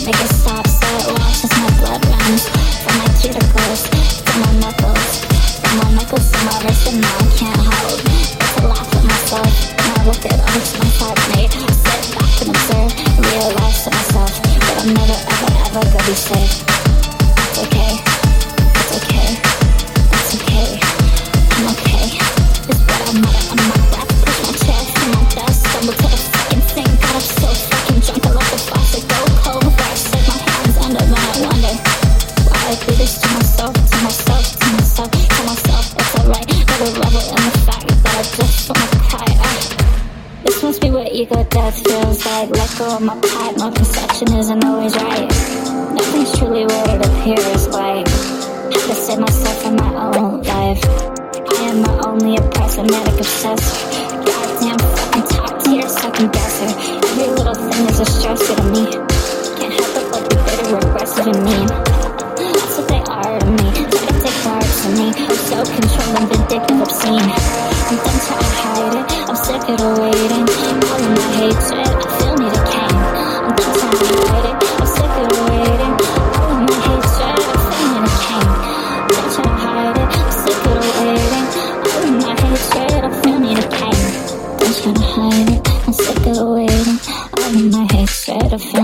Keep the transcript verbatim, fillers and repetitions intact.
make it stop so it watches my blood runs from my cuticles to my knuckles, from my knuckles to my wrist, and now I can't hold. It's a laugh at myself, and I look at all the smiles I've made. I sit back and observe and realize to myself that I'm never ever ever gonna be safe. It's okay, it's okay, it's okay, I'm okay. It's what I mutter under my breath, push my chest to my desk, stumble to the fucking sink. Got up so fucking drunk, I let the faucet go cold before I set my hands under. Then I wonder why I do this to myself, to myself, to myself, to myself. It's alright, never revel in the fact that I just wanna cry. I, this must be what ego death feels like. Let go of my pride, my perception isn't always right. Nothing's truly what it appears like. Have to save myself from my own life. I am my only oppressor, medic obsessor. Goddamn fucking top tier second guesser. Every little thing is a stressor to me. Can't help it but be bitter, aggressive, and mean. That's what they are to me. Try to take parts of me. I'm so controlling, vindictive, obscene. I'm done trying to hide it. I'm sick of the waiting. All of my hatred, I feel me decaying. I'm done trying to hide it. I'm sick of the waiting. All of my hatred, I feel me decaying. I'm done trying to hide it. I'm sick of the waiting. All of my hatred, I feel me decaying. Done trying to hide it. I'm sick of the waiting. All of my hatred, I feel